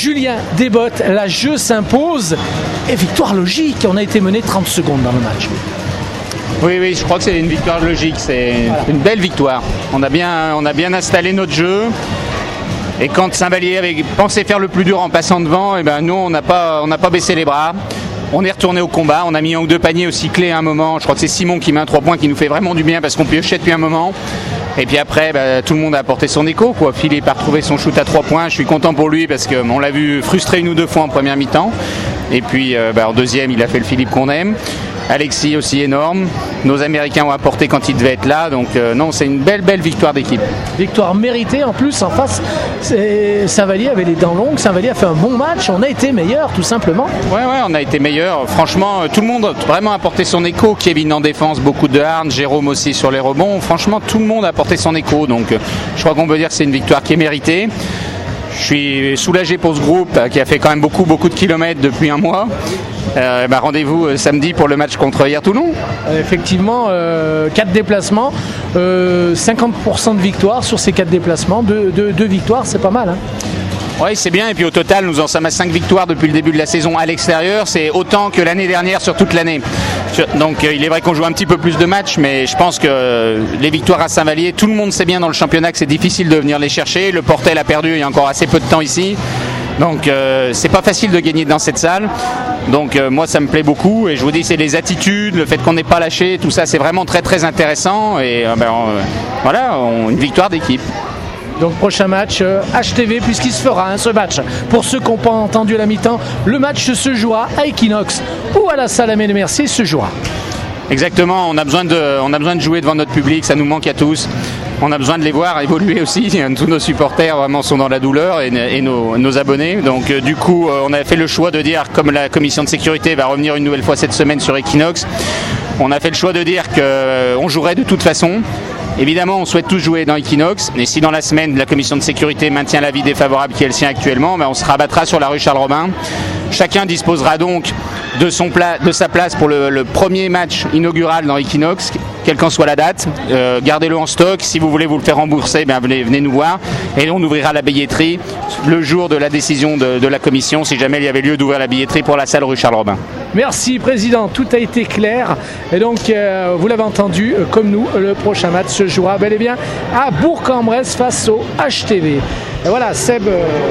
Julien Desbottes, la jeu s'impose et victoire logique. On a été mené 30 secondes dans le match. Oui, je crois que c'est une victoire logique, c'est une belle victoire. On a bien installé notre jeu. Et quand Saint-Vallier avait pensé faire le plus dur en passant devant, et ben nous on n'a pas baissé les bras. On est retourné au combat, on a mis un ou deux paniers aussi clés à un moment. Je crois que c'est Simon qui met un 3 points qui nous fait vraiment du bien parce qu'on piochait depuis un moment. Et puis après, tout le monde a apporté son écho, quoi. Philippe a retrouvé son shoot à 3 points. Je suis content pour lui parce qu'on l'a vu frustré une ou deux fois en première mi-temps. Et puis en deuxième, il a fait le Philippe qu'on aime. Alexis aussi énorme. Nos Américains ont apporté quand ils devaient être là. Donc non, c'est une belle victoire d'équipe. Victoire méritée en plus. En face, Saint-Vallier avait les dents longues. Saint-Vallier a fait un bon match. On a été meilleur tout simplement. Ouais, on a été meilleur. Franchement, tout le monde a vraiment apporté son écho. Kevin en défense, beaucoup de harne. Jérôme aussi sur les rebonds. Franchement, tout le monde a apporté son écho. Donc je crois qu'on peut dire que c'est une victoire qui est méritée. Je suis soulagé pour ce groupe qui a fait quand même beaucoup de kilomètres depuis un mois. Rendez-vous samedi pour le match contre Hier-Toulon. Effectivement, 4 déplacements, 50% de victoires sur ces 4 déplacements. 2 victoires, c'est pas mal. Hein. Oui, c'est bien. Et puis au total, nous en sommes à 5 victoires depuis le début de la saison à l'extérieur. C'est autant que l'année dernière sur toute l'année. Donc il est vrai qu'on joue un petit peu plus de matchs, mais je pense que les victoires à Saint-Vallier, tout le monde sait bien dans le championnat que c'est difficile de venir les chercher. Le Portel a perdu il y a encore assez peu de temps ici. Donc c'est pas facile de gagner dans cette salle. Donc moi ça me plaît beaucoup et je vous dis c'est les attitudes, le fait qu'on n'ait pas lâché, tout ça c'est vraiment très intéressant et une victoire d'équipe. Donc prochain match HTV puisqu'il se fera ce match. Pour ceux qui n'ont pas entendu la mi-temps, le match se jouera à Equinox ou à la salle Aimé de Mercier se jouera. Exactement, on a besoin de jouer devant notre public, ça nous manque à tous. On a besoin de les voir évoluer aussi. Tous nos supporters vraiment sont dans la douleur et nos abonnés. Donc du coup, on a fait le choix de dire, comme la commission de sécurité va revenir une nouvelle fois cette semaine sur Equinox, on a fait le choix de dire qu'on jouerait de toute façon. Évidemment, on souhaite tous jouer dans Equinox. Et si dans la semaine, la commission de sécurité maintient l'avis défavorable qui est le sien actuellement, on se rabattra sur la rue Charles-Robin. Chacun disposera donc de sa place pour le premier match inaugural dans Equinox, quelle qu'en soit la date. Gardez-le en stock. Si vous voulez vous le faire rembourser, venez nous voir. Et on ouvrira la billetterie le jour de la décision de la commission, si jamais il y avait lieu d'ouvrir la billetterie pour la salle rue Charles-Robin. Merci Président, tout a été clair. Et donc, vous l'avez entendu, comme nous, le prochain match se jouera bel et bien à Bourg-en-Bresse face au HTV. Et voilà, Seb...